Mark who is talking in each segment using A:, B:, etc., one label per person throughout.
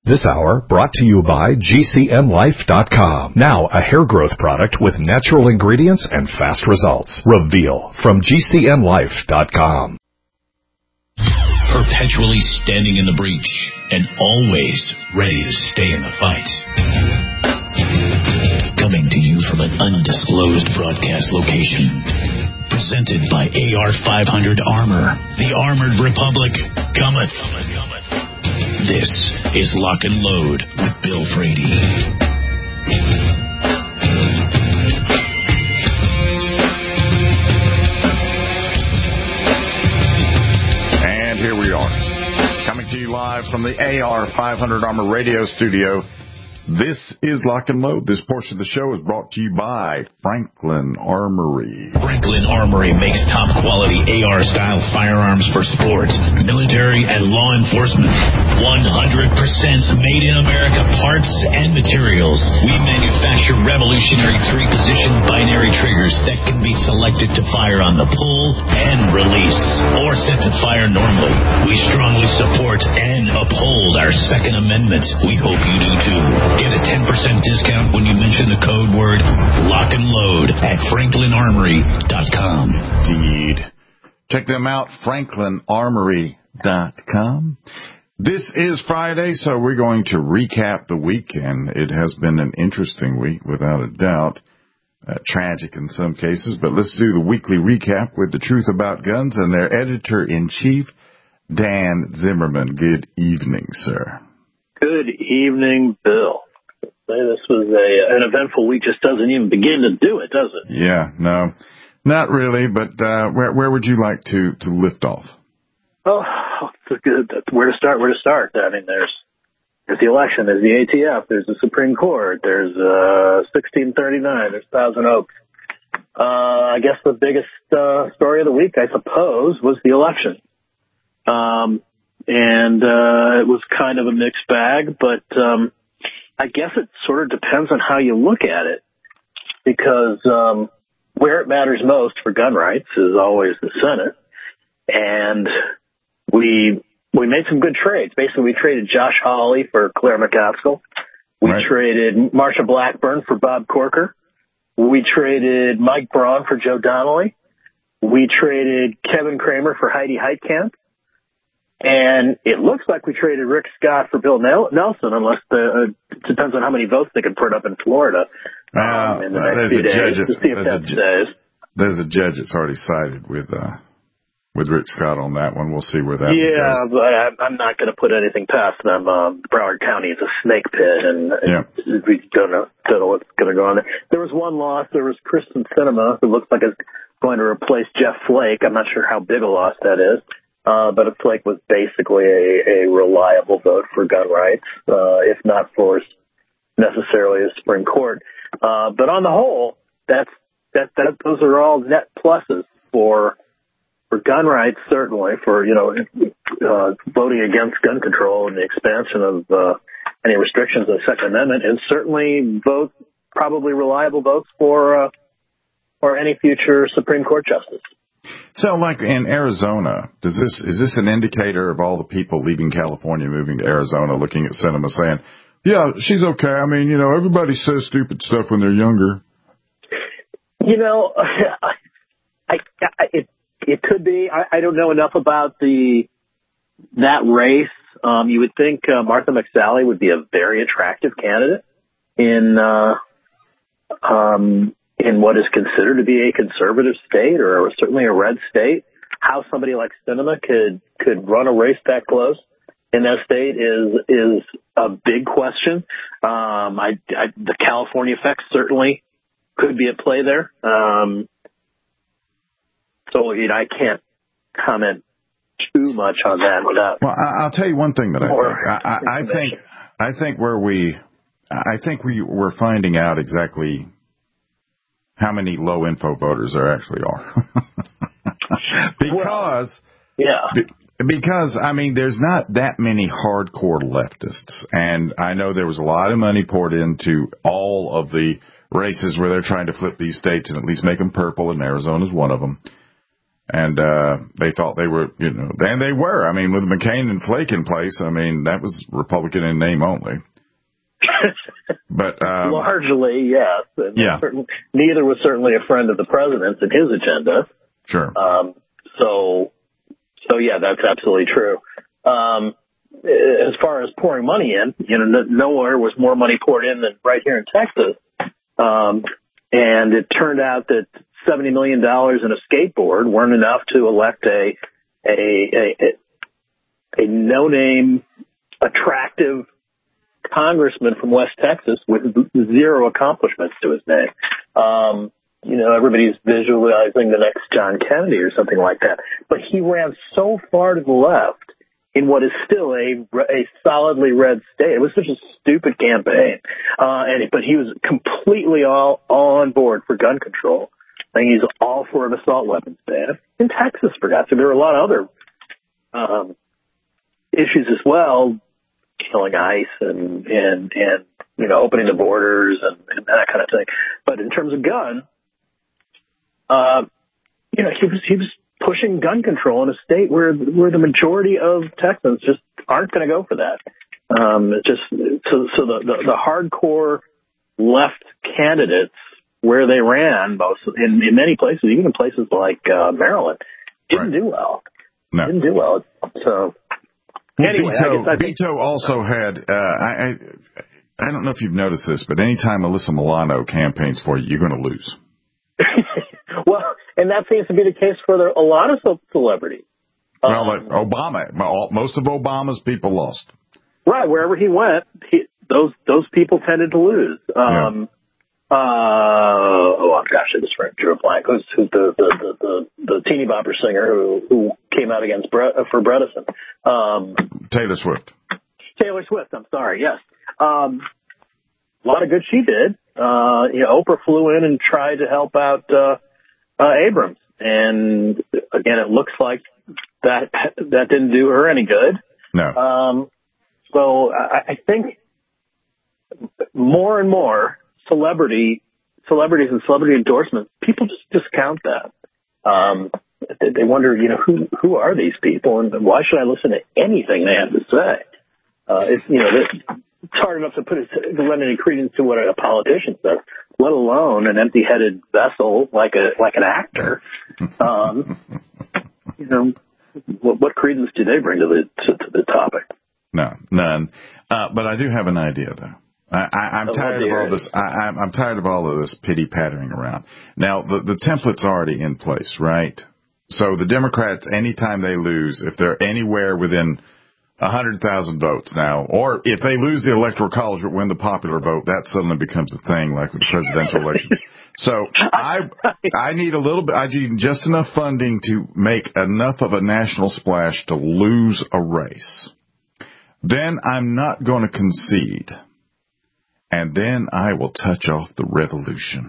A: This hour brought to you by GCNlife.com. Now a hair growth product with natural ingredients and fast results. Reveal from GCNlife.com.
B: Perpetually standing in the breach and always ready to stay in the fight. Coming to you from an undisclosed broadcast location. Presented by AR-500 Armor. The Armored Republic cometh. This is Lock and Load with Bill Frady.
C: And here we are, coming to you live from the AR-500 Armor radio studio. This is Lock and Load. This portion of the show is brought to you by Franklin Armory.
B: Franklin Armory makes top-quality AR-style firearms for sports, military, and law enforcement. 100% made-in-America parts and materials. We manufacture revolutionary three-position binary triggers that can be selected to fire on the pull and release, or set to fire normally. We strongly support and uphold our Second Amendment. We hope you do too. Get a 10% discount when you mention the code word Lock and Load at FranklinArmory.com.
C: Indeed. Check them out, FranklinArmory.com. This is Friday, so we're going to recap the week, and it has been an interesting week, without a doubt. Tragic in some cases, but let's do the weekly recap with The Truth About Guns and their editor-in-chief, Dan Zimmerman. Good evening, sir.
D: Good evening, Bill. This was an eventful week. Just doesn't even begin to do it, does it?
C: Yeah, no, not really. But where would you like to lift off?
D: Oh, good. Where to start? I mean, there's the election. There's the ATF. There's the Supreme Court. There's 1639. There's Thousand Oaks. I guess the biggest story of the week, I suppose, was the election. And it was kind of a mixed bag, but I guess it sort of depends on how you look at it, because where it matters most for gun rights is always the Senate, and we made some good trades. Basically, we traded Josh Hawley for Claire McCaskill. We traded Marsha Blackburn for Bob Corker. We traded Mike Braun for Joe Donnelly. We traded Kevin Kramer for Heidi Heitkamp. And it looks like we traded Rick Scott for Bill Nelson, unless it depends on how many votes they can put up in Florida in the next few days to see if that stays.
C: There's a judge that's already sided with Rick Scott on that one. We'll see where that goes.
D: Yeah, but I'm not going to put anything past them. Broward County is a snake pit, and we don't know what's going to go on there. There was one loss. There was Kristen Sinema, who looks like it's going to replace Jeff Flake. I'm not sure how big a loss that is. But Flake was basically a reliable vote for gun rights, if not for necessarily the Supreme Court. But on the whole, those are all net pluses for gun rights, certainly, for, voting against gun control and the expansion of any restrictions of the Second Amendment, and certainly probably reliable votes for any future Supreme Court justice.
C: So, like in Arizona, is this an indicator of all the people leaving California, moving to Arizona, looking at Sinema saying, yeah, she's okay. I mean, everybody says stupid stuff when they're younger.
D: It could be. I don't know enough about that race. You would think Martha McSally would be a very attractive candidate in what is considered to be a conservative state, or certainly a red state. How somebody like Sinema could run a race that close in that state is a big question. The California effect certainly could be at play there. So I can't comment too much on that without.
C: Well, I'll tell you one thing that I think we're finding out exactly how many low info voters there actually are. Because I mean, there's not that many hardcore leftists, and I know there was a lot of money poured into all of the races where they're trying to flip these states and at least make them purple, and Arizona's one of them. And they thought they were, and they were. I mean, with McCain and Flake in place, I mean, that was Republican in name only. But
D: largely, yes. And
C: yeah.
D: Neither was certainly a friend of the president's in his agenda.
C: Sure.
D: So yeah, that's absolutely true. As far as pouring money in, nowhere was more money poured in than right here in Texas. And it turned out that $70 million in a skateboard weren't enough to elect a no-name, attractive congressman from West Texas with zero accomplishments to his name. Everybody's visualizing the next John Kennedy or something like that. But he ran so far to the left in what is still a solidly red state. It was such a stupid campaign. But he was completely all on board for gun control. And he's all for an assault weapons ban. In Texas, for God's sake, there were a lot of other issues as well, killing ICE and opening the borders and that kind of thing. But in terms of gun, he was pushing gun control in a state where the majority of Texans just aren't going to go for that. The hardcore left candidates where they ran, both in many places, even in places like Maryland, didn't do well.
C: No.
D: Didn't do well. So anyway,
C: Beto also had. I don't know if you've noticed this, but anytime Alyssa Milano campaigns for you, you're going to lose.
D: Well, and that seems to be the case for a lot of celebrities.
C: Well, Obama, most of Obama's people lost.
D: Right, wherever he went, those people tended to lose. I just drew a blank. Who's the teeny bopper singer who came out against for Bredesen?
C: Taylor Swift.
D: Taylor Swift. I'm sorry. Yes. A lot of good she did. Oprah flew in and tried to help out Abrams, and again, it looks like that didn't do her any good.
C: No.
D: So I think more and more celebrities and celebrity endorsements, people just discount that. They wonder, who are these people, and why should I listen to anything they have to say? It's hard enough to lend any credence to what a politician says, let alone an empty-headed vessel like an actor. What credence do they bring to the topic?
C: No, none. But I do have an idea, though. I'm tired of all this. I'm tired of all of this pity pattering around. Now, the template's already in place, right? So the Democrats, anytime they lose, if they're anywhere within 100,000 votes now, or if they lose the Electoral College but win the popular vote, that suddenly becomes a thing, like with the presidential election. So I need a little bit. I need just enough funding to make enough of a national splash to lose a race. Then I'm not going to concede. And then I will touch off the revolution.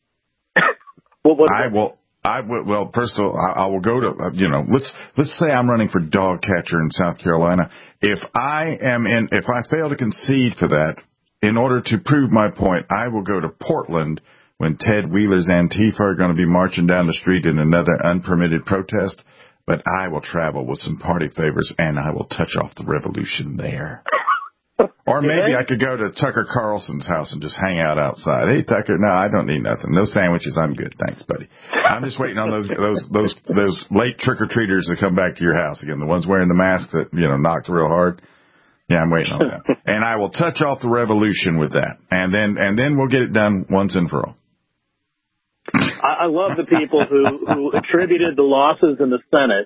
C: Well, first of all, I will go to, let's say I'm running for dog catcher in South Carolina. If I fail to concede for that, in order to prove my point, I will go to Portland when Ted Wheeler's Antifa are going to be marching down the street in another unpermitted protest. But I will travel with some party favors and I will touch off the revolution there. Or maybe I could go to Tucker Carlson's house and just hang out outside. Hey, Tucker, no, I don't need nothing. No sandwiches. I'm good. Thanks, buddy. I'm just waiting on those late trick-or-treaters to come back to your house again. The ones wearing the masks that, knocked real hard. Yeah, I'm waiting on that. And I will touch off the revolution with that. And then we'll get it done once and for all.
D: I love the people who attributed the losses in the Senate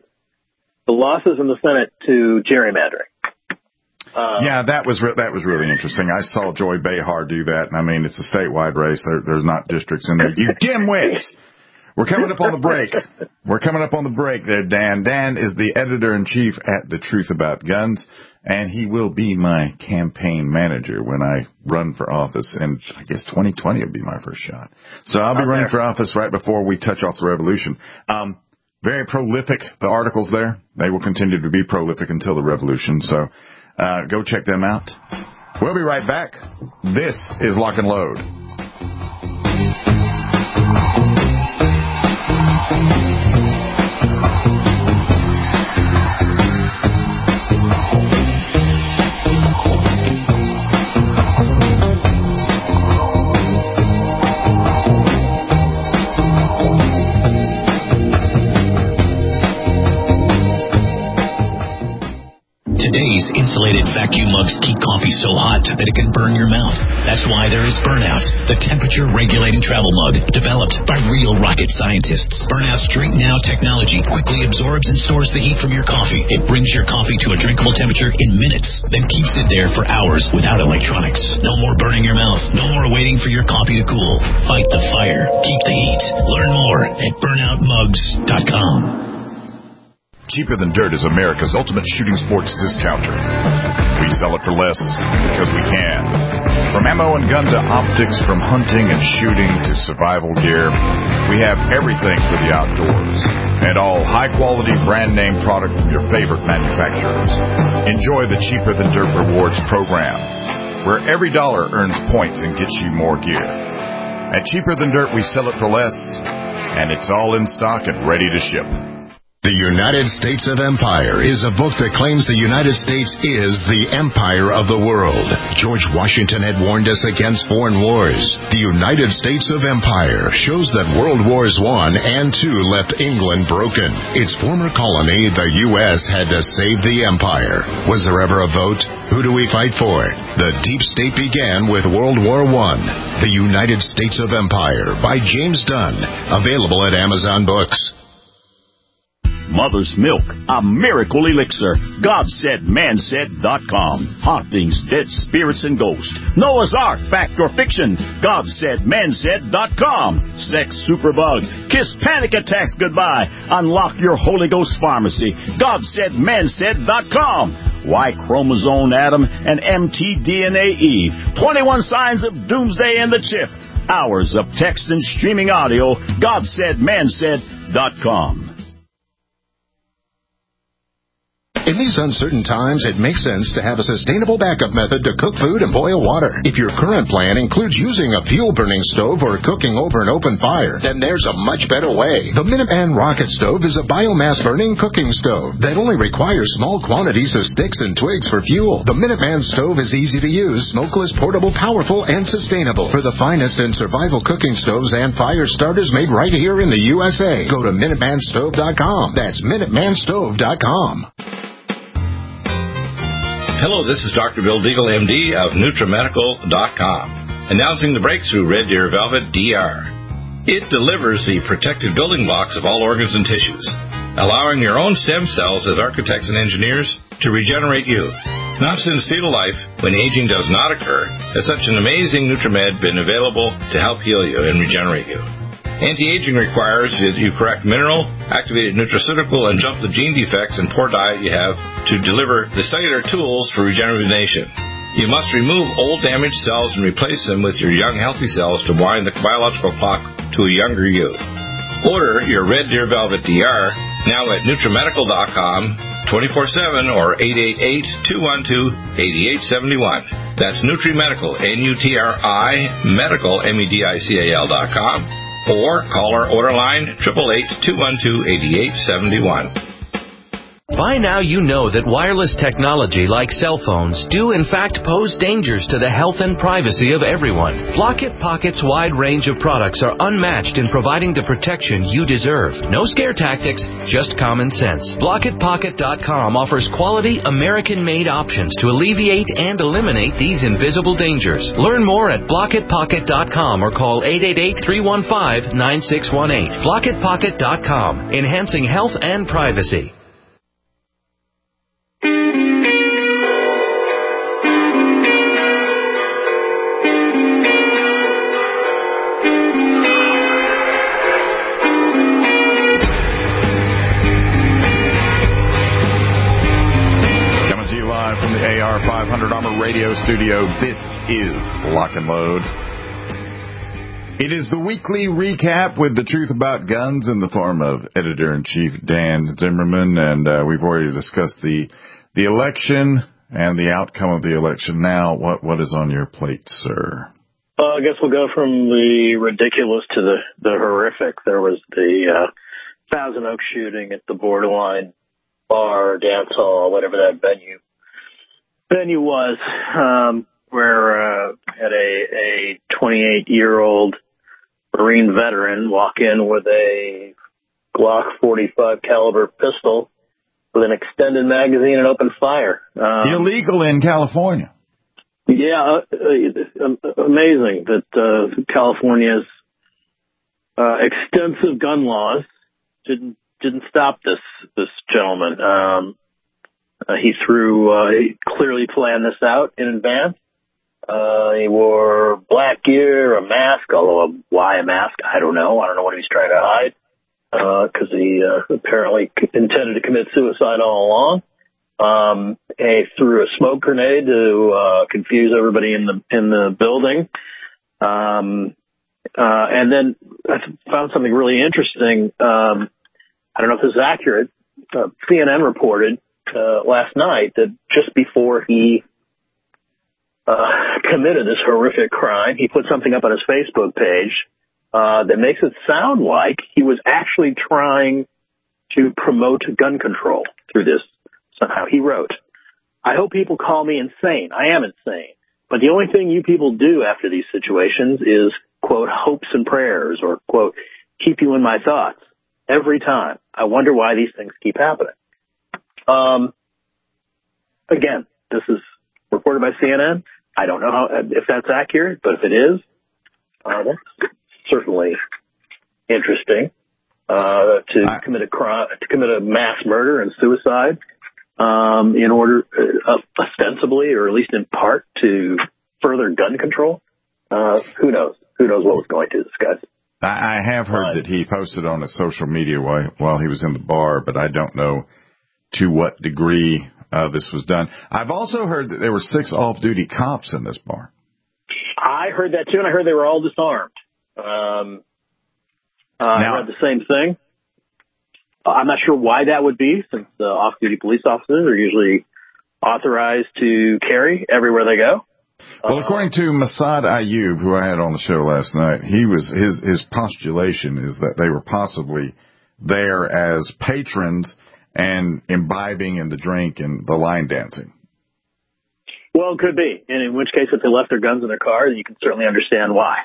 D: to gerrymandering.
C: Yeah, that was really interesting. I saw Joy Behar do that, and I mean, it's a statewide race. There's not districts in there. You dimwits! We're coming up on the break there, Dan. Dan is the editor-in-chief at The Truth About Guns, and he will be my campaign manager when I run for office, and I guess 2020 will be my first shot. So I'll be running for office right before we touch off the revolution. Very prolific, the articles there. They will continue to be prolific until the revolution, so go check them out. We'll be right back. This is Lock and Load.
B: These insulated vacuum mugs keep coffee so hot that it can burn your mouth. That's why there is Burnout, the temperature-regulating travel mug developed by real rocket scientists. Burnout's Drink Now technology quickly absorbs and stores the heat from your coffee. It brings your coffee to a drinkable temperature in minutes, then keeps it there for hours without electronics. No more burning your mouth. No more waiting for your coffee to cool. Fight the fire. Keep the heat. Learn more at burnoutmugs.com.
A: Cheaper Than Dirt is America's ultimate shooting sports discounter. We sell it for less because we can. From ammo and gun to optics, from hunting and shooting to survival gear, we have everything for the outdoors. And all high-quality brand-name product from your favorite manufacturers. Enjoy the Cheaper Than Dirt Rewards program, where every dollar earns points and gets you more gear. At Cheaper Than Dirt, we sell it for less, and it's all in stock and ready to ship.
E: The United States of Empire is a book that claims the United States is the empire of the world. George Washington had warned us against foreign wars. The United States of Empire shows that World Wars I and II left England broken. Its former colony, the U.S., had to save the empire. Was there ever a vote? Who do we fight for? The deep state began with World War I. The United States of Empire by James Dunn. Available at Amazon Books.
F: Mother's Milk, a miracle elixir. GodSaidManSaid.com. Hauntings, dead spirits, and ghosts. Noah's Ark, fact or fiction. GodSaidManSaid.com. Sex superbug. Kiss panic attacks goodbye. Unlock your Holy Ghost pharmacy. GodSaidManSaid.com. Y chromosome Adam and mtDNA Eve. 21 signs of doomsday in the chip. Hours of text and streaming audio. GodSaidManSaid.com.
E: In these uncertain times, it makes sense to have a sustainable backup method to cook food and boil water. If your current plan includes using a fuel-burning stove or cooking over an open fire, then there's a much better way. The Minuteman Rocket Stove is a biomass-burning cooking stove that only requires small quantities of sticks and twigs for fuel. The Minuteman Stove is easy to use, smokeless, portable, powerful, and sustainable. For the finest in survival cooking stoves and fire starters made right here in the USA, go to MinutemanStove.com. That's MinutemanStove.com.
G: Hello, this is Dr. Bill Deagle, MD of NutriMedical.com, announcing the breakthrough Red Deer Velvet DR. It delivers the protected building blocks of all organs and tissues, allowing your own stem cells as architects and engineers to regenerate you. Now since fetal life, when aging does not occur, has such an amazing NutriMed been available to help heal you and regenerate you. Anti-aging requires that you correct mineral, activated nutraceutical, and jump the gene defects and poor diet you have to deliver the cellular tools for regeneration. You must remove old damaged cells and replace them with your young healthy cells to wind the biological clock to a younger you. Order your Red Deer Velvet DR now at NutriMedical.com 24/7 or 888-212-8871. That's NutriMedical, N-U-T-R-I, Medical, M-E-D-I-C-A-L.com. Or call our order line 888-212-8871.
H: By now you know that wireless technology like cell phones do in fact pose dangers to the health and privacy of everyone. Block-It Pocket's wide range of products are unmatched in providing the protection you deserve. No scare tactics, just common sense. BlockItPocket.com offers quality American-made options to alleviate and eliminate these invisible dangers. Learn more at BlockItPocket.com or call 888-315-9618. BlockItPocket.com, enhancing health and privacy.
C: AR 500 Armor Radio Studio. This is Lock and Load. It is the weekly recap with the truth about guns in the form of Editor-in-Chief Dan Zimmerman, and we've already discussed the election and the outcome of the election. Now, what is on your plate, sir?
D: I guess we'll go from the ridiculous to the horrific. There was the Thousand Oaks shooting at the Borderline bar, dance hall, whatever that venue was, where had a 28-year-old Marine veteran walk in with a Glock 45 caliber pistol, with an extended magazine and opened fire.
C: Illegal in California.
D: Yeah, amazing that California's extensive gun laws didn't stop this gentleman. He clearly planned this out in advance. He wore black gear, a mask, although why a mask, I don't know. I don't know what he was trying to hide, because he apparently intended to commit suicide all along. He threw a smoke grenade to confuse everybody in the building. And then I found something really interesting. I don't know if this is accurate. CNN reported last night that just before he committed this horrific crime, he put something up on his Facebook page that makes it sound like he was actually trying to promote gun control through this somehow. He wrote, "I hope people call me insane. I am insane. But the only thing you people do after these situations is, quote, hopes and prayers, or, quote, keep you in my thoughts. Every time. I wonder why these things keep happening." Again, this is reported by CNN. I don't know if that's accurate, but if it is, that's certainly interesting. To commit a crime, to commit a mass murder and suicide, in order, ostensibly, or at least in part, to further gun control. Who knows? Who knows what was going to this guy?
C: I have heard that he posted on his social media while he was in the bar, but I don't know to what degree this was done. I've also heard that there were 6 off-duty cops in this bar.
D: I heard that too, and I heard they were all disarmed. I read the same thing. I'm not sure why that would be, since the off-duty police officers are usually authorized to carry everywhere they go.
C: Well, according to Massad Ayub, who I had on the show last night, his postulation is that they were possibly there as patrons and imbibing in the drink and the line dancing.
D: Well, it could be. And in which case, if they left their guns in their car, then you can certainly understand why.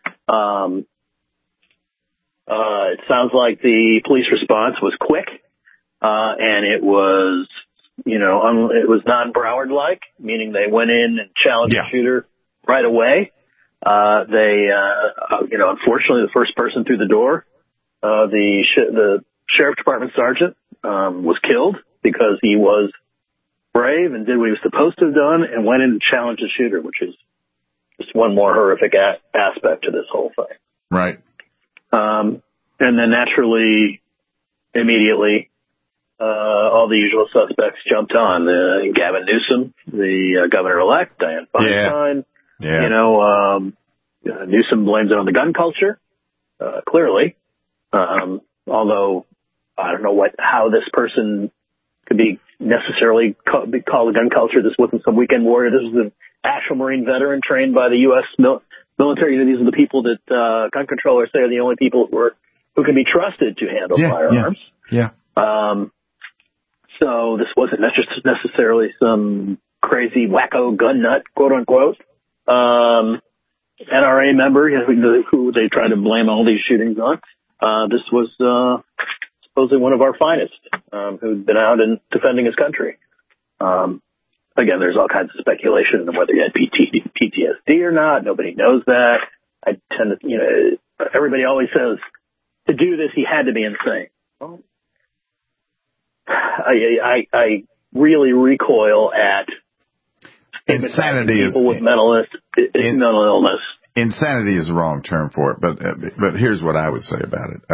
D: It sounds like the police response was quick, and it was, it was non-Broward-like, meaning they went in and challenged the shooter right away. Unfortunately, the first person through the door, the sheriff department sergeant, was killed because he was brave and did what he was supposed to have done and went in and challenged the shooter, which is just one more horrific aspect to this whole thing.
C: Right.
D: And then naturally, immediately, all the usual suspects jumped on. Gavin Newsom, the governor-elect, Dianne Feinstein. Yeah. Newsom blames it on the gun culture, clearly. Although I don't know how this person could be necessarily called a gun culture. This wasn't some weekend warrior. This was an actual Marine veteran trained by the U.S. military. These are the people that gun controllers say are the only people who can be trusted to handle firearms.
C: Yeah.
D: So this wasn't necessarily some crazy wacko gun nut, quote unquote, NRA member who they tried to blame all these shootings on. This was supposedly one of our finest who'd been out and defending his country. Again, there's all kinds of speculation on whether he had PTSD or not. Nobody knows that. I tend to, everybody always says to do this he had to be insane. Well, I really recoil at
C: insanity.
D: People with mental illness.
C: Insanity is the wrong term for it, but here's what I would say about it.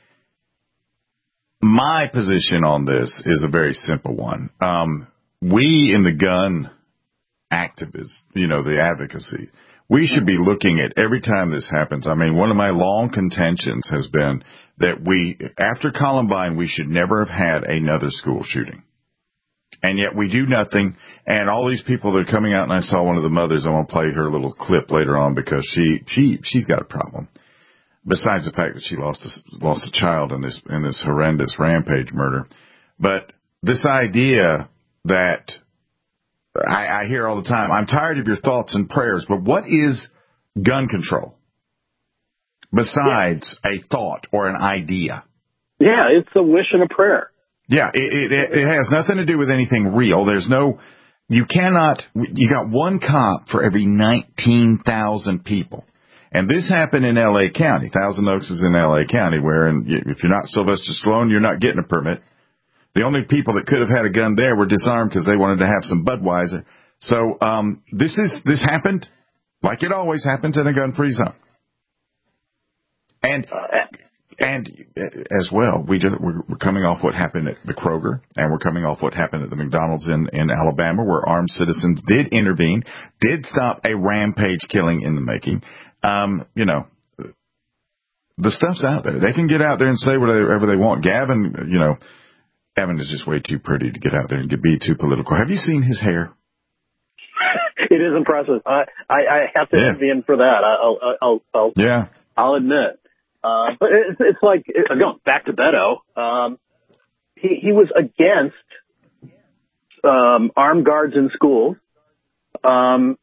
C: My position on this is a very simple one. We in the gun activists, the advocacy, we should be looking at every time this happens. I mean, one of my long contentions has been that after Columbine, we should never have had another school shooting. And yet we do nothing. And all these people that are coming out, and I saw one of the mothers, I'm going to play her little clip later on because she's got a problem. Besides the fact that she lost a child in this horrendous rampage murder. But this idea that I hear all the time, I'm tired of your thoughts and prayers, but what is gun control besides a thought or an idea?
D: Yeah, it's a wish and a prayer.
C: Yeah, it has nothing to do with anything real. You got one cop for every 19,000 people. And this happened in L.A. County. Thousand Oaks is in L.A. County, where if you're not Sylvester Stallone, you're not getting a permit. The only people that could have had a gun there were disarmed because they wanted to have some Budweiser. So this happened like it always happens in a gun-free zone. And as well, we're coming off what happened at the Kroger, and we're coming off what happened at the McDonald's in Alabama, where armed citizens did intervene, did stop a rampage killing in the making. The stuff's out there. They can get out there and say whatever they want. Gavin is just way too pretty to get out there and be too political. Have you seen his hair?
D: It is impressive. I have to envy him for that. I'll admit. But it's like, going back to Beto, he was against armed guards in schools, and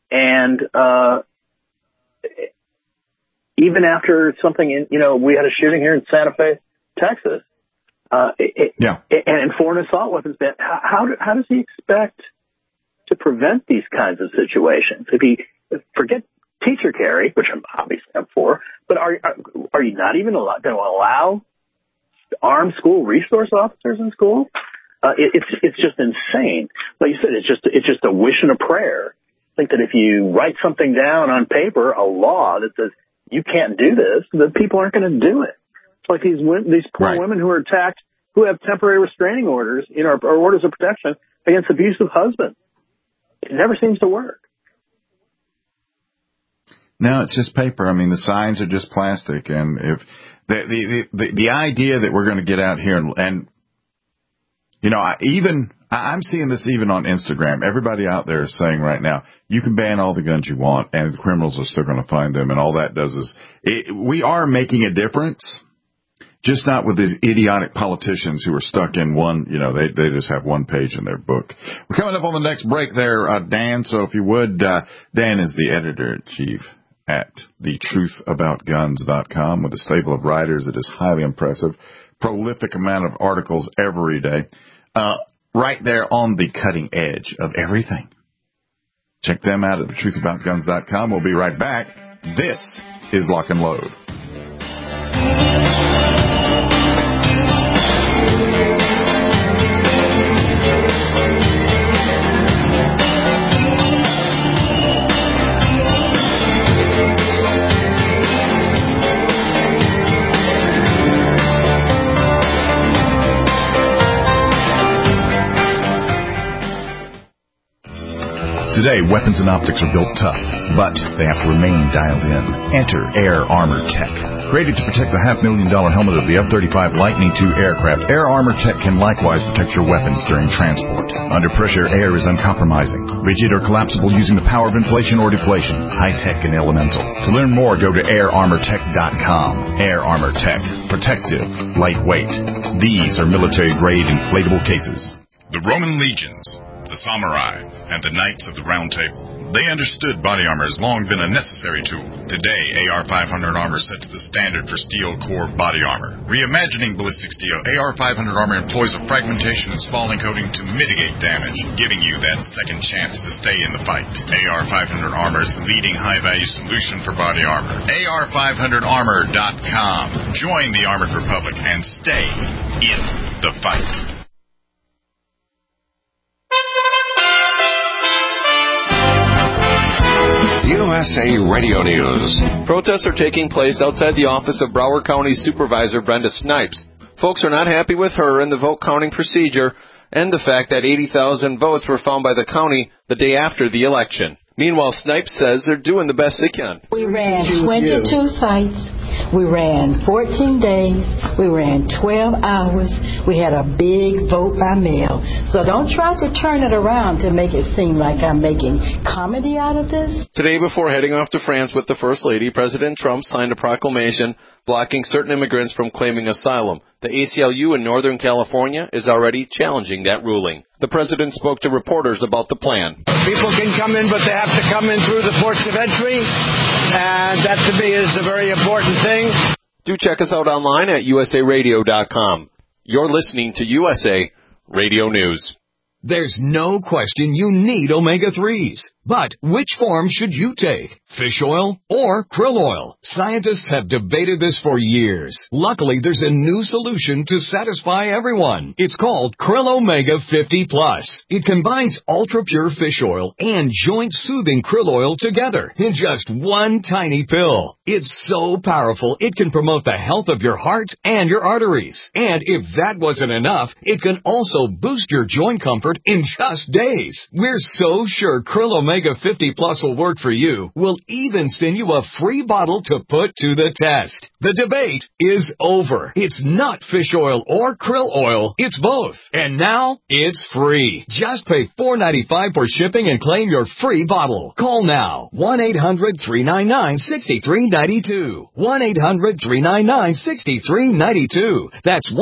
D: even after something we had a shooting here in Santa Fe, Texas, and foreign assault weapons ban. How does he expect to prevent these kinds of situations? Forget teacher carry, which I'm obviously for, but are you not even going to allow armed school resource officers in school? It's just insane. Like you said, it's just a wish and a prayer. I think that if you write something down on paper, a law that says you can't do this, the people aren't going to do it. It's like these poor women who are attacked, who have temporary restraining orders, or orders of protection against abusive husbands. It never seems to work.
C: No, it's just paper. I mean, the signs are just plastic, and if the idea that we're going to get out here and I'm seeing this even on Instagram. Everybody out there is saying right now, you can ban all the guns you want, and the criminals are still going to find them, and all that does is we are making a difference, just not with these idiotic politicians who are stuck in one. They just have one page in their book. We're coming up on the next break there, Dan. So if you would, Dan is the editor-in-chief at thetruthaboutguns.com with a stable of writers that is highly impressive, prolific amount of articles every day, right there on the cutting edge of everything. Check them out at thetruthaboutguns.com. We'll be right back. This is Lock and Load.
A: Today, weapons and optics are built tough, but they have to remain dialed in. Enter Air Armor Tech. Created to protect the $500,000 helmet of the F-35 Lightning II aircraft, Air Armor Tech can likewise protect your weapons during transport. Under pressure, air is uncompromising, rigid or collapsible using the power of inflation or deflation, high-tech and elemental. To learn more, go to airarmortech.com. Air Armor Tech. Protective, lightweight. These are military-grade inflatable cases. The Roman legions, the samurai, and the Knights of the Round Table. They understood body armor has long been a necessary tool. Today, AR-500 armor sets the standard for steel core body armor. Reimagining ballistic steel, AR-500 armor employs a fragmentation and spalling coating to mitigate damage, giving you that second chance to stay in the fight. AR-500 armor is the leading high-value solution for body armor. AR500armor.com. Join the Armored Republic and stay in the fight.
E: USA Radio News.
I: Protests are taking place outside the office of Broward County Supervisor Brenda Snipes. Folks are not happy with her and the vote counting procedure and the fact that 80,000 votes were found by the county the day after the election. Meanwhile, Snipes says they're doing the best they can.
J: We ran 22 sites. We ran 14 days. We ran 12 hours. We had a big vote by mail. So don't try to turn it around to make it seem like I'm making comedy out of this.
I: Today, before heading off to France with the First Lady, President Trump signed a proclamation blocking certain immigrants from claiming asylum. The ACLU in Northern California is already challenging that ruling. The president spoke to reporters about the plan.
K: People can come in, but they have to come in through the ports of entry, and that to me is a very important thing.
I: Do check us out online at usaradio.com. You're listening to USA Radio News.
L: There's no question you need omega-3s. But which form should you take? Fish oil or krill oil? Scientists have debated this for years. Luckily, there's a new solution to satisfy everyone. It's called Krill Omega 50 Plus. It combines ultra-pure fish oil and joint-soothing krill oil together in just one tiny pill. It's so powerful, it can promote the health of your heart and your arteries. And if that wasn't enough, it can also boost your joint comfort in just days. We're so sure Krill Omega 50 Plus will work for you. We'll even send you a free bottle to put to the test. The debate is over. It's not fish oil or krill oil. It's both. And now it's free. Just pay $4.95 for shipping and claim your free bottle. Call now. 1-800-399-6392. 1-800-399-6392. That's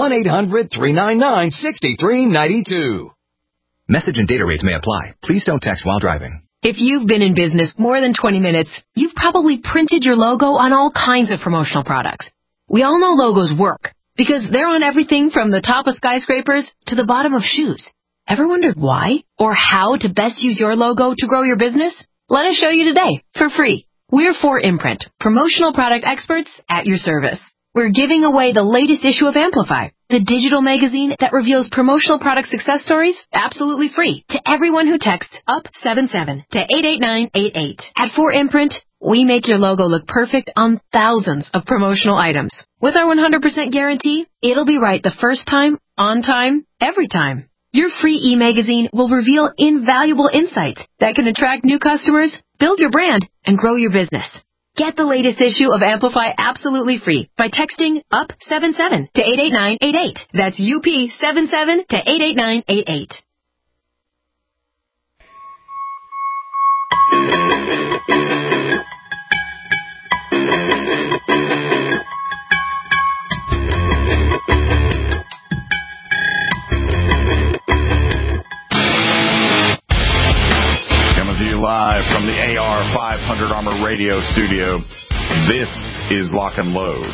L: 1-800-399-6392.
M: Message and data rates may apply. Please don't text while driving.
N: If you've been in business more than 20 minutes, you've probably printed your logo on all kinds of promotional products. We all know logos work because they're on everything from the top of skyscrapers to the bottom of shoes. Ever wondered why or how to best use your logo to grow your business? Let us show you today for free. We're 4imprint, promotional product experts at your service. We're giving away the latest issue of Amplify, the digital magazine that reveals promotional product success stories absolutely free to everyone who texts UP77 to 88988. At 4imprint, we make your logo look perfect on thousands of promotional items. With our 100% guarantee, it'll be right the first time, on time, every time. Your free e-magazine will reveal invaluable insights that can attract new customers, build your brand, and grow your business. Get the latest issue of Amplify absolutely free by texting UP77 to 88988. That's UP77 to 88988.
C: Live from the AR500 Armor Radio studio, this is Lock and Load.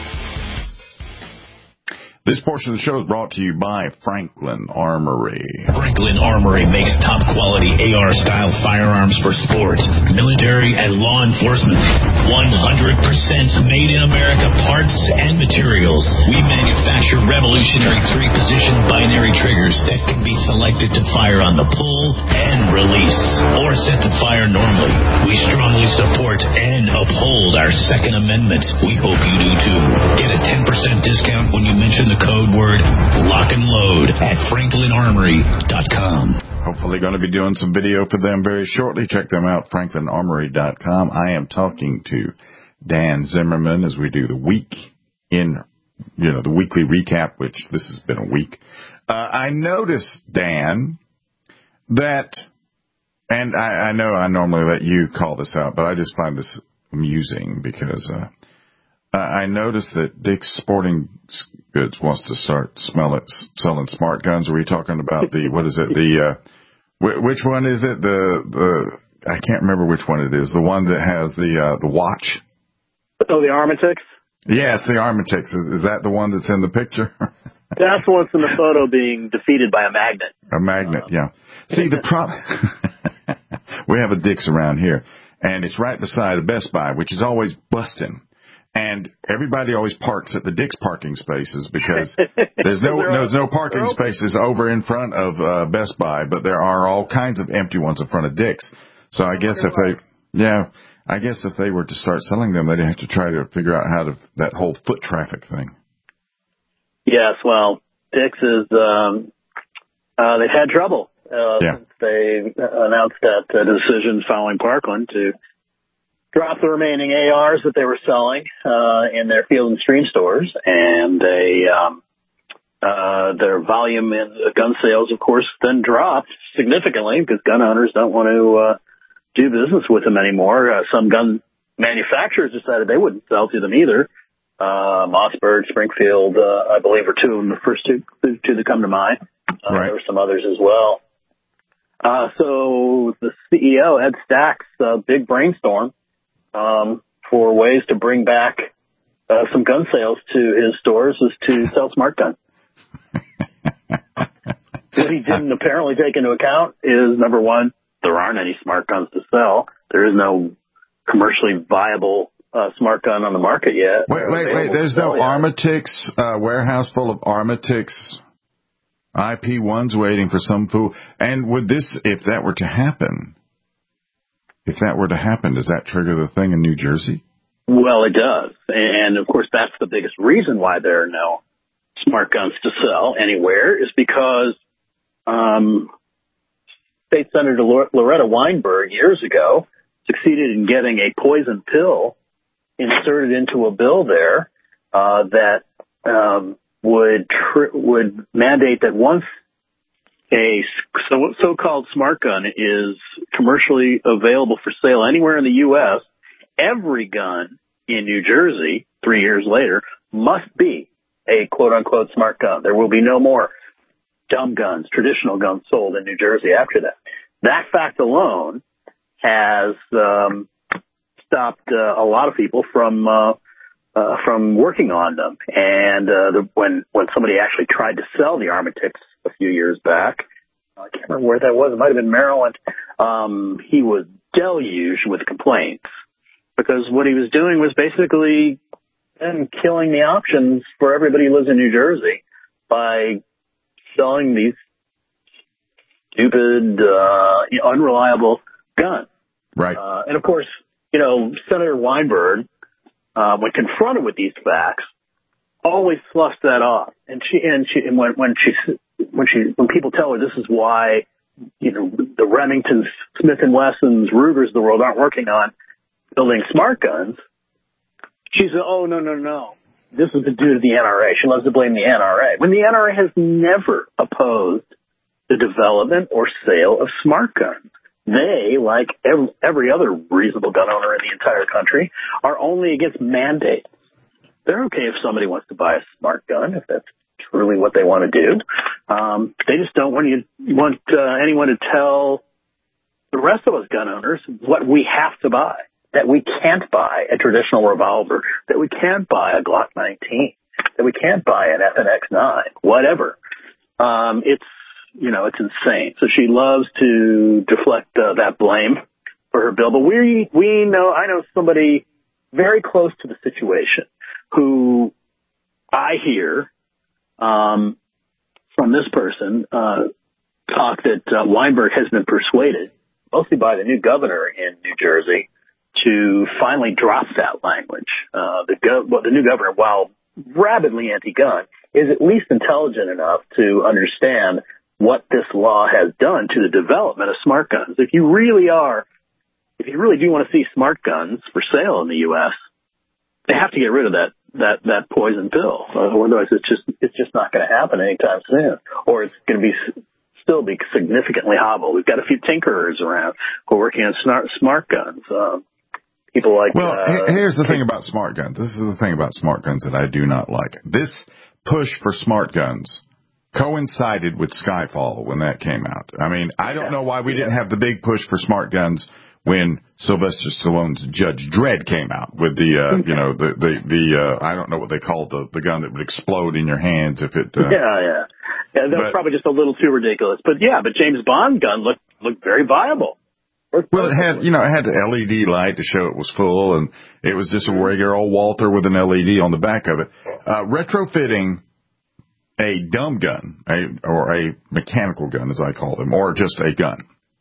C: This portion of the show is brought to you by Franklin Armory.
B: Franklin Armory makes top-quality AR-style firearms for sport, military, and law enforcement. 100% made-in-America parts and materials. We manufacture revolutionary 3-position binary triggers that can be selected to fire on the pull and release, or set to fire normally. We strongly support and uphold our Second Amendment. We hope you do too. Get a 10% discount when you mention the code word Lock and Load at FranklinArmory.com.
C: Hopefully going to be doing some video for them very shortly. Check them out, FranklinArmory.com. I am talking to Dan Zimmerman as we do the week in, the weekly recap, which this has been a week. I noticed, Dan, that, and I know I normally let you call this out, but I just find this amusing because I noticed that Dick's Sporting Goods wants to start selling smart guns. Are we talking about the, what is it, which one is it? I can't remember which one it is. The one that has the watch.
D: Oh, the Armatix?
C: Yes, the Armatix. Is that the one that's in the picture?
D: That's the one in the photo being defeated by a magnet.
C: A magnet, yeah. See, the problem, we have a Dick's around here, and it's right beside a Best Buy, which is always busting. And everybody always parks at the Dick's parking spaces because there's no parking spaces over in front of Best Buy, but there are all kinds of empty ones in front of Dick's. So I guess if they were to start selling them, they'd have to try to figure out how to, that whole foot traffic thing.
D: Yes, well, Dick's is, they've had trouble since they announced that decision following Parkland to drop the remaining ARs that they were selling in their Field and Stream stores, and their volume in gun sales, of course, then dropped significantly because gun owners don't want to do business with them anymore. Some gun manufacturers decided they wouldn't sell to them either. Mossberg, Springfield, I believe, are two of them, the first two that come to mind. There were some others as well. So the CEO, Ed Stack's big brainstorm for ways to bring back some gun sales to his stores is to sell smart guns. What he didn't apparently take into account is, number one, there aren't any smart guns to sell. There is no commercially viable smart gun on the market yet.
C: Wait. There's no Armatix warehouse full of Armatix IP1s waiting for some fool. And would this, if that were to happen, does that trigger the thing in New Jersey?
D: Well, it does. And, of course, that's the biggest reason why there are no smart guns to sell anywhere is because State Senator Loretta Weinberg years ago succeeded in getting a poison pill inserted into a bill there that would mandate that once a so-called smart gun is commercially available for sale anywhere in the U.S., every gun in New Jersey 3 years later must be a quote-unquote smart gun. There will be no more dumb guns, traditional guns sold in New Jersey after that. That fact alone has stopped a lot of people from working on them. And when somebody actually tried to sell the Armatix a few years back, I can't remember where that was. It might have been Maryland. He was deluged with complaints because what he was doing was basically killing the options for everybody who lives in New Jersey by selling these stupid, unreliable guns.
C: Right.
D: And of course, Senator Weinberg, when confronted with these facts, always sloughs that off. And when people tell her this is why, the Remingtons, Smith & Wessons, Rugers of the world aren't working on building smart guns, she said, oh, no. This is due to the NRA. She loves to blame the NRA. When the NRA has never opposed the development or sale of smart guns. They, like every other reasonable gun owner in the entire country, are only against mandates. They're okay if somebody wants to buy a smart gun, if that's truly what they want to do. They just don't want anyone to tell the rest of us gun owners what we have to buy. That we can't buy a traditional revolver, that we can't buy a Glock 19, that we can't buy an FNX9, whatever. It's insane. So she loves to deflect that blame for her bill. But I know somebody very close to the situation who I hear from this person talk that Weinberg has been persuaded, mostly by the new governor in New Jersey, to finally drop that language. The new governor, while rabidly anti-gun, is at least intelligent enough to understand what this law has done to the development of smart guns. If you really do want to see smart guns for sale in the U.S., they have to get rid of that poison pill. Otherwise, it's just not going to happen anytime soon, or it's going to still be significantly hobbled. We've got a few tinkerers around who are working on smart guns. People like. Well,
C: here's the thing about smart guns. This is the thing about smart guns that I do not like. This push for smart guns coincided with Skyfall when that came out. I mean, I don't know why we didn't have the big push for smart guns when Sylvester Stallone's Judge Dredd came out with the I don't know what they called the gun that would explode in your hands if it.
D: Yeah, that was probably just a little too ridiculous. But James Bond gun looked very viable.
C: Well, it had the LED light to show it was full, and it was just a regular old Walther with an LED on the back of it. Retrofitting a dumb gun, or a mechanical gun, as I call them, or just a gun,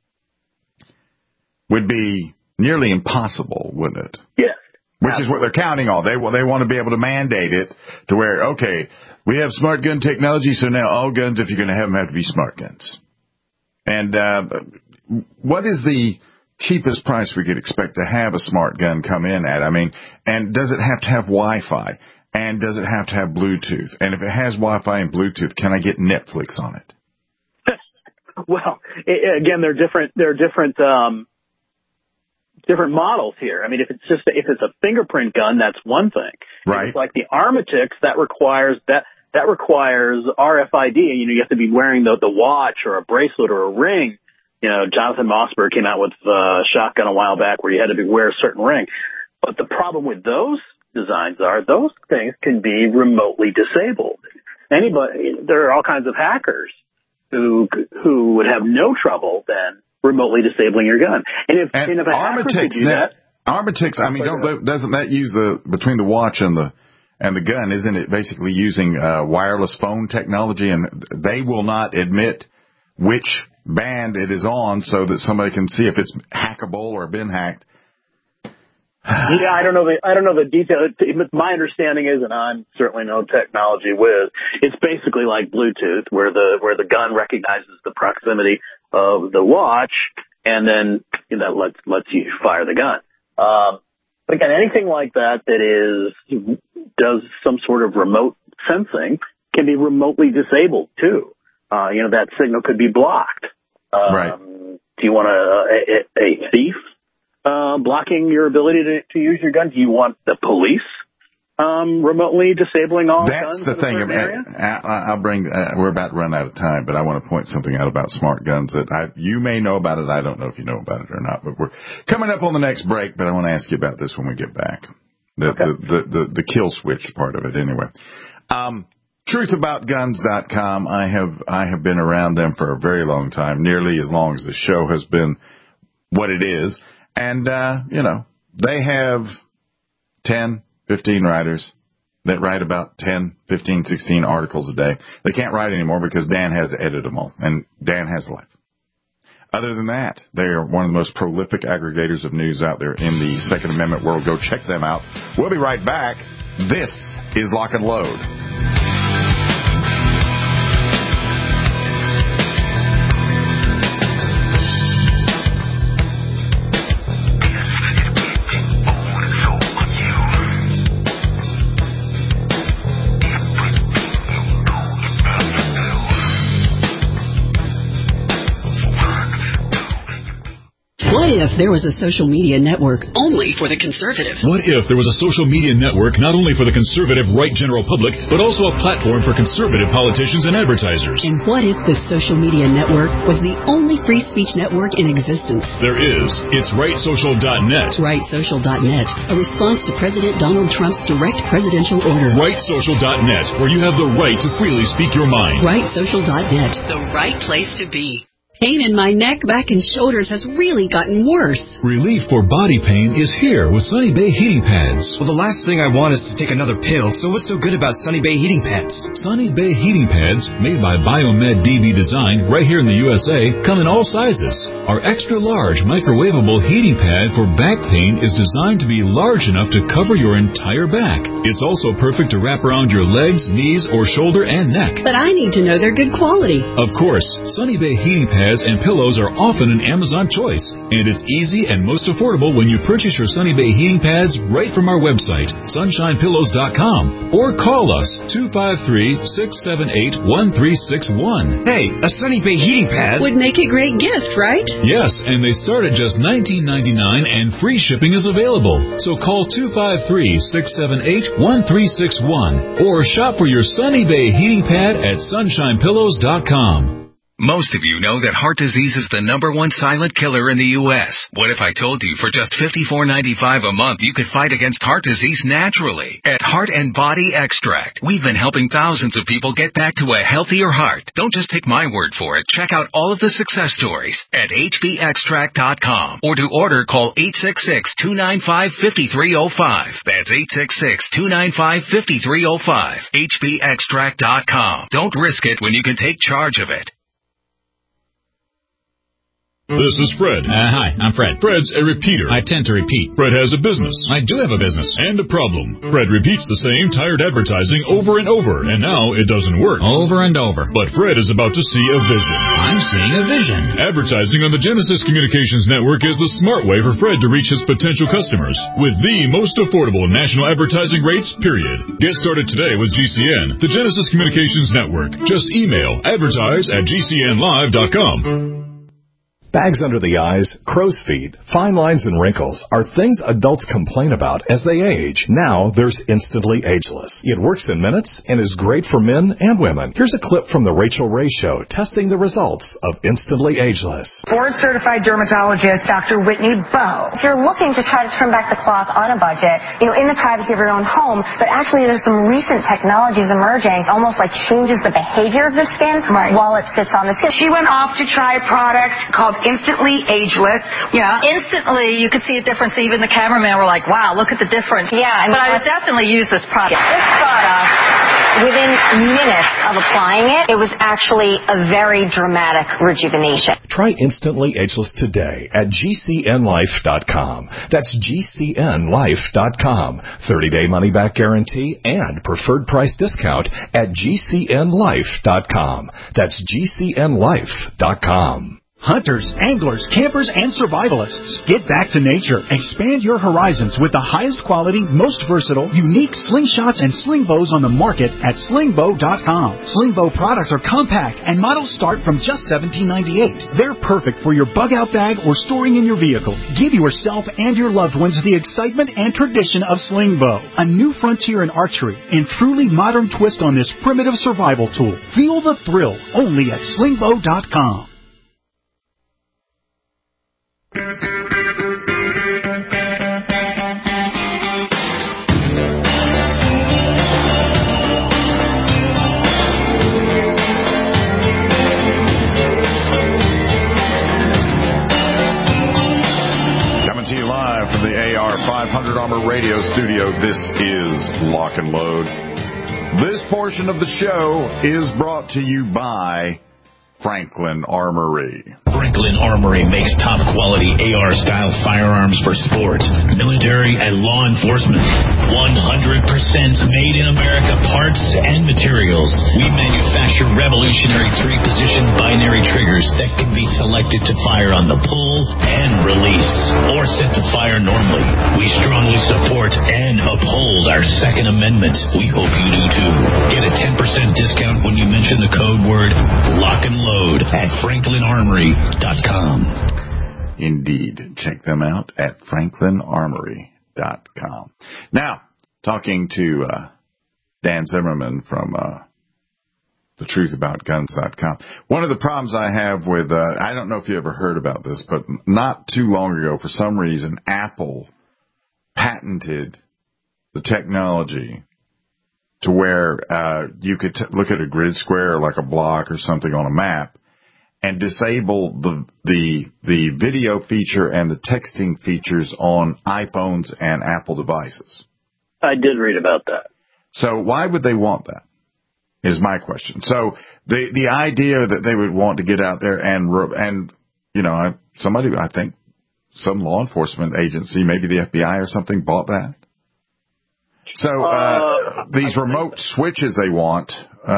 C: would be nearly impossible, wouldn't it?
D: Yes.
C: Which is what they're counting on. They want to be able to mandate it to where, okay, we have smart gun technology, so now all guns, if you're going to have them, have to be smart guns. And what is the cheapest price we could expect to have a smart gun come in at? I mean, and does it have to have Wi-Fi? And does it have to have Bluetooth? And if it has Wi-Fi and Bluetooth, can I get Netflix on it?
D: Well, again, there are different models here. I mean, if it's a fingerprint gun, that's one thing.
C: Right.
D: It's like the Armatix, that requires RFID. You have to be wearing the watch or a bracelet or a ring. Jonathan Mossberg came out with a shotgun a while back where you had to wear a certain ring. But the problem with those designs are those things can be remotely disabled. there are all kinds of hackers who would have no trouble then remotely disabling your gun. And if a hacker could do that,
C: Armatix, I mean, doesn't that use between the watch and the gun? Isn't it basically using wireless phone technology? And they will not admit which band it is on so that somebody can see if it's hackable or been hacked.
D: Yeah, I don't know the detail. My understanding is, and I'm certainly no technology whiz, it's basically like Bluetooth, where the gun recognizes the proximity of the watch, and then that lets you fire the gun. But again, anything like that does some sort of remote sensing can be remotely disabled too. That signal could be blocked.
C: Right.
D: Do you want a thief blocking your ability to use your gun? Do you want the police remotely disabling all guns?
C: That's the thing. I'll bring. We're about to run out of time, but I want to point something out about smart guns that you may know about it. I don't know if you know about it or not, but we're coming up on the next break. But I want to ask you about this when we get back. The kill switch part of it, anyway. Truthaboutguns.com. I have been around them for a very long time, nearly as long as the show has been what it is. And, they have 10, 15 writers that write about 10, 15, 16 articles a day. They can't write anymore because Dan has to edit them all, and Dan has a life. Other than that, they are one of the most prolific aggregators of news out there in the Second Amendment world. Go check them out. We'll be right back. This is Lock and Load.
O: What if there was a social media network only for the conservative?
P: What if there was a social media network not only for the conservative right general public, but also a platform for conservative politicians and advertisers?
O: And what if the social media network was the only free speech network in existence?
P: There is. It's RightSocial.net.
O: RightSocial.net, a response to President Donald Trump's direct presidential order.
P: RightSocial.net, where you have the right to freely speak your mind.
O: RightSocial.net, the right place to be. Pain in my neck, back, and shoulders has really gotten worse.
P: Relief for body pain is here with Sunny Bay Heating Pads.
Q: Well, the last thing I want is to take another pill, so what's so good about Sunny Bay Heating Pads?
P: Sunny Bay Heating Pads, made by Biomed DB Design right here in the USA, come in all sizes. Our extra-large microwavable heating pad for back pain is designed to be large enough to cover your entire back. It's also perfect to wrap around your legs, knees, or shoulder and neck.
O: But I need to know they're good quality.
P: Of course, Sunny Bay Heating Pads and pillows are often an Amazon choice, and it's easy and most affordable when you purchase your Sunny Bay heating pads right from our website, sunshinepillows.com, or call us 253-678-1361.
Q: Hey, a Sunny Bay heating pad
O: would make a great gift, right?
P: Yes, and they start at just $19.99 and free shipping is available. So call 253-678-1361 or shop for your Sunny Bay heating pad at sunshinepillows.com.
R: Most of you know that heart disease is the #1 silent killer in the U.S. What if I told you for just $54.95 a month you could fight against heart disease naturally? At Heart and Body Extract, we've been helping thousands of people get back to a healthier heart. Don't just take my word for it. Check out all of the success stories at hbextract.com, or to order, call 866-295-5305. That's 866-295-5305. hbextract.com. Don't risk it when you can take charge of it.
P: This is Fred.
S: Hi, I'm Fred.
P: Fred's a repeater.
S: I tend to repeat.
P: Fred has a business.
S: I do have a business.
P: And a problem. Fred repeats the same tired advertising over and over, and now it doesn't work.
S: Over and over.
P: But Fred is about to see a vision.
S: I'm seeing a vision.
P: Advertising on the Genesis Communications Network is the smart way for Fred to reach his potential customers with the most affordable national advertising rates, period. Get started today with GCN, the Genesis Communications Network. Just email advertise@gcnlive.com.
T: Bags under the eyes, crow's feet, fine lines and wrinkles are things adults complain about as they age. Now there's Instantly Ageless. It works in minutes and is great for men and women. Here's a clip from the Rachel Ray Show testing the results of Instantly Ageless.
U: Board-certified dermatologist Dr. Whitney Bowe.
V: If you're looking to try to turn back the clock on a budget, in the privacy of your own home, but actually there's some recent technologies emerging, almost like changes the behavior of the skin while it sits on the skin.
U: She went off to try a product called Instantly Ageless.
V: Yeah.
W: Instantly, you could see a difference. Even the cameraman were like, wow, look at the difference.
V: Yeah.
W: But I would definitely use this product.
V: This product, within minutes of applying it, it was actually a very dramatic rejuvenation.
T: Try Instantly Ageless today at GCNlife.com. That's GCNlife.com. 30-day money-back guarantee and preferred price discount at GCNlife.com. That's GCNlife.com.
X: Hunters, anglers, campers, and survivalists. Get back to nature. Expand your horizons with the highest quality, most versatile, unique slingshots and sling bows on the market at slingbow.com. Slingbow products are compact and models start from just $17.98. They're perfect for your bug-out bag or storing in your vehicle. Give yourself and your loved ones the excitement and tradition of Slingbow, a new frontier in archery and truly modern twist on this primitive survival tool. Feel the thrill only at slingbow.com.
C: Coming to you live from the AR500 Armor Radio Studio, this is Lock and Load. This portion of the show is brought to you by Franklin Armory.
B: Franklin Armory makes top-quality AR-style firearms for sports, military, and law enforcement. 100% made in America parts and materials. We manufacture revolutionary 3-position binary triggers that can be selected to fire on the pull and release, or set to fire normally. We strongly support and uphold our Second Amendment. We hope you do too. Get a 10% discount when you mention the code word Lock and Load at FranklinArmory.com.
C: Indeed. Check them out at FranklinArmory.com. Now, talking to Dan Zimmerman from thetruthaboutguns.com. One of the problems I have with, I don't know if you ever heard about this, but not too long ago, for some reason, Apple patented the technology to where you could look at a grid square, like a block or something on a map, and disable the video feature and the texting features on iPhones and Apple devices.
D: I did read about that.
C: So why would they want that, is my question. So the idea that they would want to get out there and somebody, I think some law enforcement agency, maybe the FBI or something, bought that. So these remote switches they want,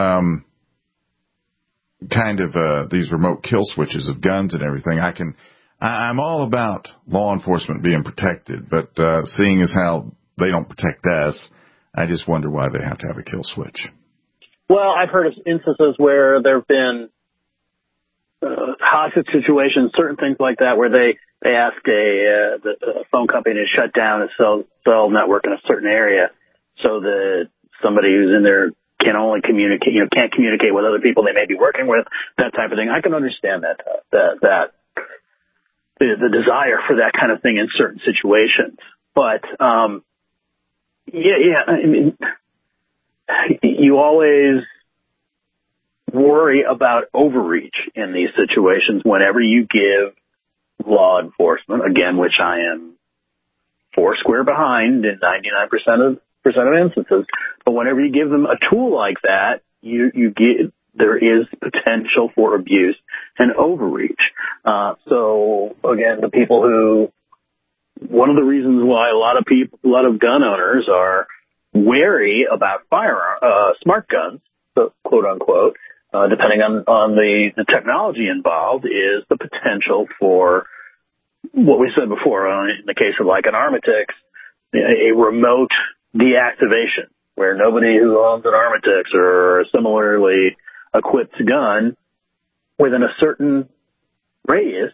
C: these remote kill switches of guns and everything. I'm all about law enforcement being protected, but seeing as how they don't protect us, I just wonder why they have to have a kill switch.
D: Well, I've heard of instances where there have been hostage situations, certain things like that, where they ask the phone company to shut down a cell network in a certain area so that somebody who's in there can only communicate, can't communicate with other people they may be working with, that type of thing. I can understand that the desire for that kind of thing in certain situations. But, I mean, you always worry about overreach in these situations whenever you give law enforcement, again, which I am foursquare behind in 99% of instances, but whenever you give them a tool like that, there is potential for abuse and overreach. So again, one of the reasons why a lot of gun owners are wary about smart guns, so quote unquote, depending on the technology involved, is the potential for what we said before in the case of like an Armatix, a remote deactivation, where nobody who owns an Armatix or a similarly equipped gun within a certain radius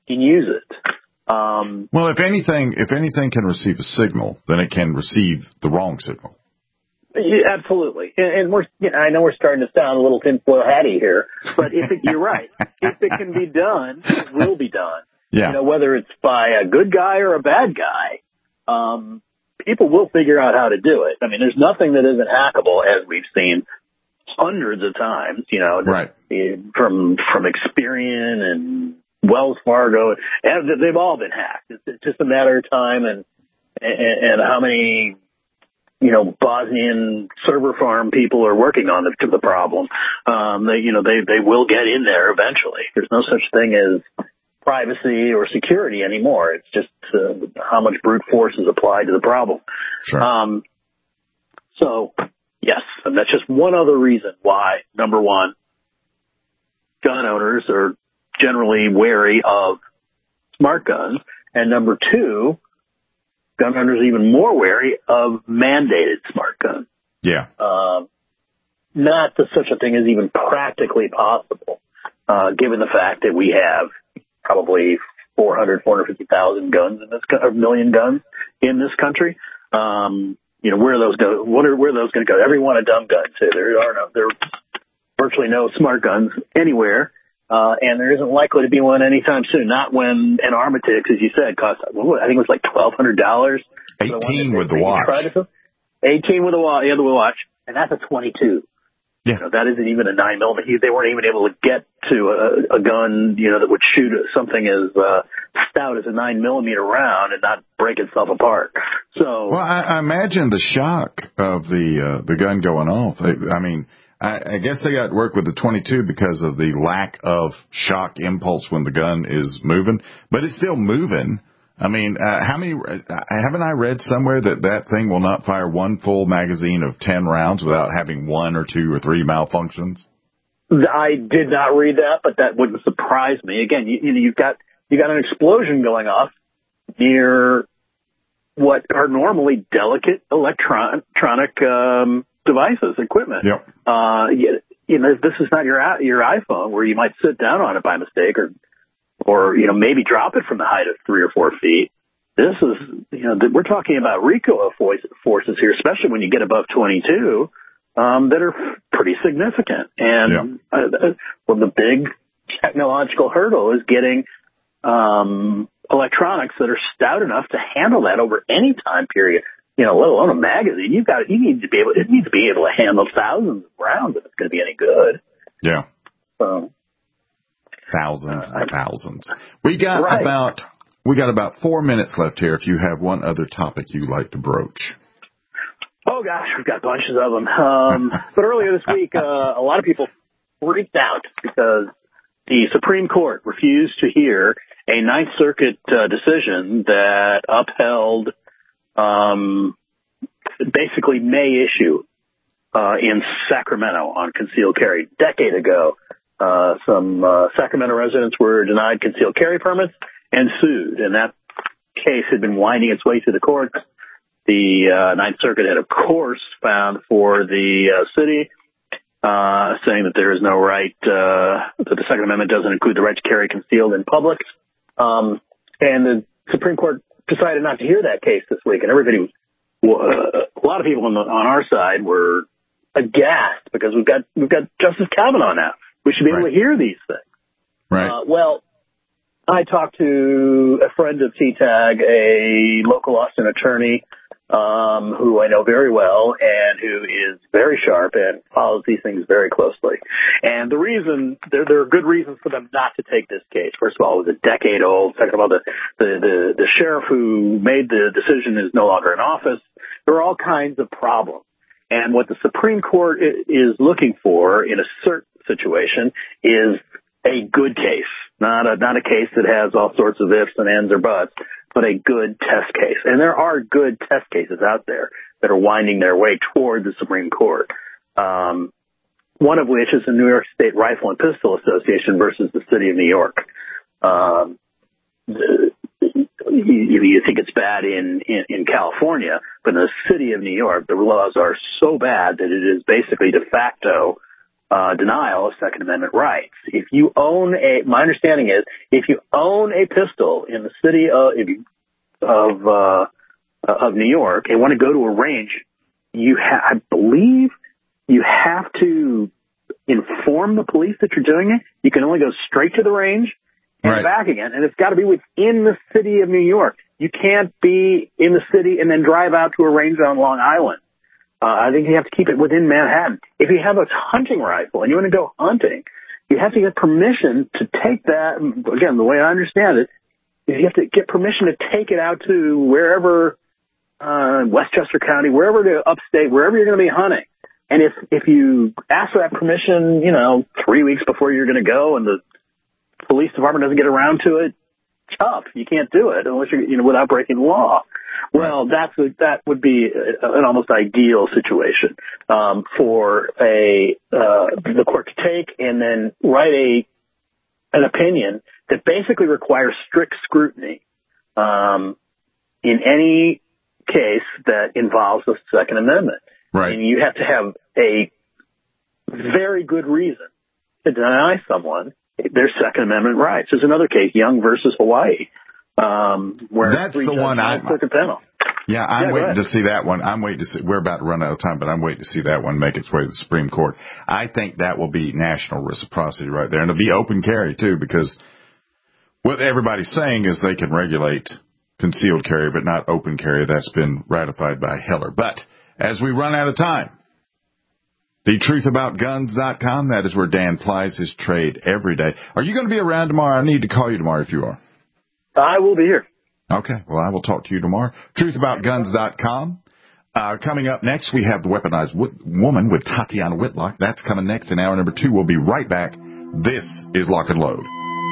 D: can use it.
C: Well, if anything can receive a signal, then it can receive the wrong signal.
D: Yeah, absolutely. And I know we're starting to sound a little tinfoil hatty here, but you're right. If it can be done, it will be done.
C: Yeah.
D: You know, whether it's by a good guy or a bad guy, people will figure out how to do it. I mean, there's nothing that isn't hackable, as we've seen hundreds of times, you know,
C: right.
D: from Experian and Wells Fargo, and they've all been hacked. It's just a matter of time and how many, you know, Bosnian server farm people are working on the problem. They will get in there eventually. There's no such thing as privacy or security anymore. It's just how much brute force is applied to the problem.
C: Sure.
D: So, yes, and that's just one other reason why, number one, gun owners are generally wary of smart guns, and number two, gun owners are even more wary of mandated smart guns.
C: Yeah.
D: Not that such a thing is even practically possible, given the fact that we have probably 450,000 guns in this million guns in this country. You know, where are those go? Where are those going to go? Everyone a dumb gun. So there are virtually no smart guns anywhere. And there isn't likely to be one anytime soon. Not when an Armatix, as you said, cost, I think it was like $1,200.
C: 18 with the watch.
D: 18 with the watch. And that's a 22.
C: Yeah.
D: You know, that isn't even a 9mm. They weren't even able to get to a gun, you know, that would shoot something as stout as a 9mm round and not break itself apart. So,
C: well, I imagine the shock of the gun going off. I mean, I guess they got to work with the 22 because of the lack of shock impulse when the gun is moving, but it's still moving. I mean, haven't I read somewhere that thing will not fire one full magazine of 10 rounds without having 1 or 2 or 3 malfunctions?
D: I did not read that, but that wouldn't surprise me. Again, you've got an explosion going off near what are normally delicate electronic devices, equipment.
C: Yep.
D: You know, this is not your iPhone where you might sit down on it by mistake or you know, maybe drop it from the height of 3 or 4 feet. This is, you know, we're talking about recoil forces here, especially when you get above 22, that are pretty significant. And well, the big technological hurdle is getting electronics that are stout enough to handle that over any time period. You know, let alone a magazine. It needs to be able to handle thousands of rounds if it's going to be any good.
C: Yeah.
D: So.
C: Thousands and thousands. We got about 4 minutes left here. If you have one other topic you'd like to broach.
D: Oh gosh, we've got bunches of them. But earlier this week, a lot of people freaked out because the Supreme Court refused to hear a Ninth Circuit decision that upheld basically May issue in Sacramento on concealed carry. A decade ago, some Sacramento residents were denied concealed carry permits and sued, and that case had been winding its way through the courts. The Ninth Circuit had, of course, found for the city, saying that there is no right, that the Second Amendment doesn't include the right to carry concealed in public. And the Supreme Court decided not to hear that case this week, and everybody a lot of people on our side were aghast because we've got Justice Kavanaugh now. We should be able to hear these things.
C: Right.
D: Well, I talked to a friend of TTAG, a local Austin attorney, who I know very well and who is very sharp and follows these things very closely. And the reason, there are good reasons for them not to take this case. First of all, it was a decade old. Second of all, the sheriff who made the decision is no longer in office. There are all kinds of problems. And what the Supreme Court is looking for in a certain situation is a good case, not a case that has all sorts of ifs and ands or buts, but a good test case. And there are good test cases out there that are winding their way toward the Supreme Court. One of which is the New York State Rifle and Pistol Association versus the City of New York. You think it's bad in California, but in the City of New York, the laws are so bad that it is basically de facto denial of Second Amendment rights. If you own my understanding is, if you own a pistol in the city of New York and want to go to a range, I believe you have to inform the police that you're doing it. You can only go straight to the range and back again, and it's got to be within the city of New York. You can't be in the city and then drive out to a range on Long Island. I think you have to keep it within Manhattan. If you have a hunting rifle and you want to go hunting, you have to get permission to take that. Again, the way I understand it is you have to get permission to take it out to wherever, Westchester County, wherever to upstate, wherever you're going to be hunting. And if you ask for that permission, 3 weeks before you're going to go and the police department doesn't get around to it, tough. You can't do it unless you're, without breaking the law. Well, that would be an almost ideal situation for the court to take and then write an opinion that basically requires strict scrutiny in any case that involves the Second Amendment.
C: Right.
D: And you have to have a very good reason to deny someone their Second Amendment rights. There's another case, Young versus Hawaii, where
C: that's the one I'm waiting to see that one. We're about to run out of time, but I'm waiting to see that one make its way to the Supreme Court. I think that will be national reciprocity right there. And it'll be open carry, too, because what everybody's saying is they can regulate concealed carry, but not open carry. That's been ratified by Heller. But as we run out of time, TheTruthAboutGuns.com, that is where Dan plies his trade every day. Are you going to be around tomorrow? I need to call you tomorrow if you are.
D: I will be here.
C: Okay, well, I will talk to you tomorrow. TruthAboutGuns.com. Coming up next, we have The Weaponized Woman with Tatiana Whitlock. That's coming next in hour number 2. We'll be right back. This is Lock and Load.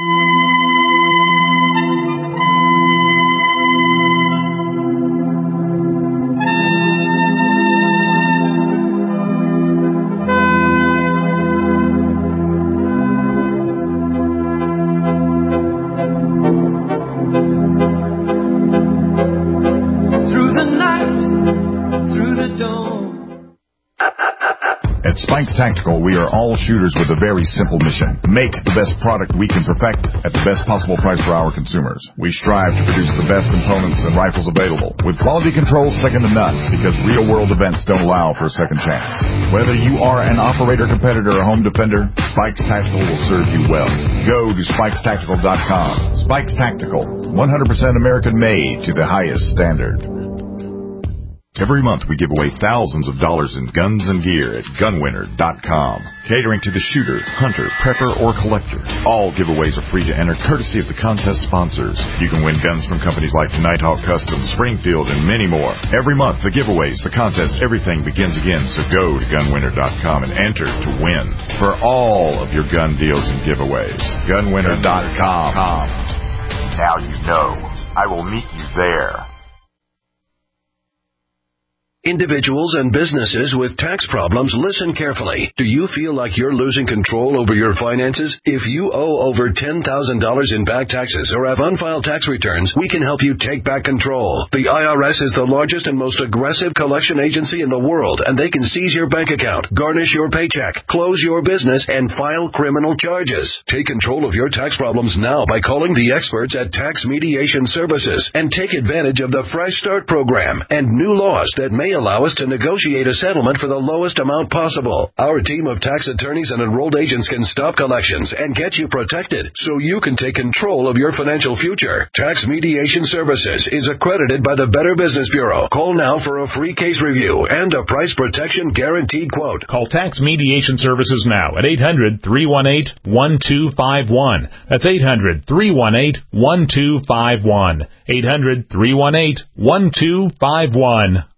C: At Spikes Tactical, we are all shooters with a very simple mission. Make the best product we can perfect at the best possible price for our consumers. We strive to produce the best components and rifles available, with quality control second to none, because real-world events don't allow for a second chance. Whether you are an operator, competitor, or home defender, Spikes Tactical will serve you well. Go to SpikesTactical.com. Spikes Tactical, 100% American-made to the highest standard. Every month we give away thousands of dollars in guns and gear at gunwinner.com. Catering to the shooter, hunter, prepper, or collector. All giveaways are free to enter, courtesy of the contest sponsors. You can win guns from companies like Nighthawk Customs, Springfield, and many more. Every month, the giveaways, the contests, everything begins again. So go to gunwinner.com and enter to win for all of your gun deals and giveaways. Gunwinner.com. Now you know. I will meet you there.
A: Individuals and businesses with tax problems, listen carefully. Do you feel like you're losing control over your finances? If you owe over $10,000 in back taxes or have unfiled tax returns, we can help you take back control. The IRS is the largest and most aggressive collection agency in the world, and they can seize your bank account, garnish your paycheck, close your business, and file criminal charges. Take control of your tax problems now by calling the experts at Tax Mediation Services and take advantage of the Fresh Start program and new laws that may allow us to negotiate a settlement for the lowest amount possible. Our team of tax attorneys and enrolled agents can stop collections and get you protected so you can take control of your financial future. Tax Mediation Services is accredited by the Better Business Bureau. Call now for a free case review and a price protection guaranteed quote.
F: Call Tax Mediation Services now at 800-318-1251. That's 800-318-1251. 800-318-1251.